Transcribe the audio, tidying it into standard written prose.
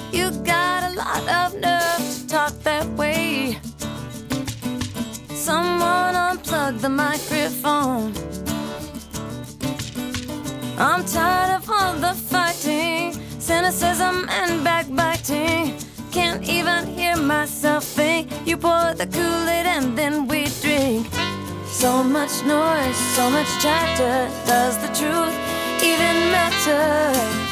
You got a lot of nerve to talk that way. Someone unplug the microphone. I'm tired of all the fighting, cynicism and backbiting. Can't even hear myself think. You pour the Kool-Aid and then we drink. So much noise, so much chatter. Does the truth even matter?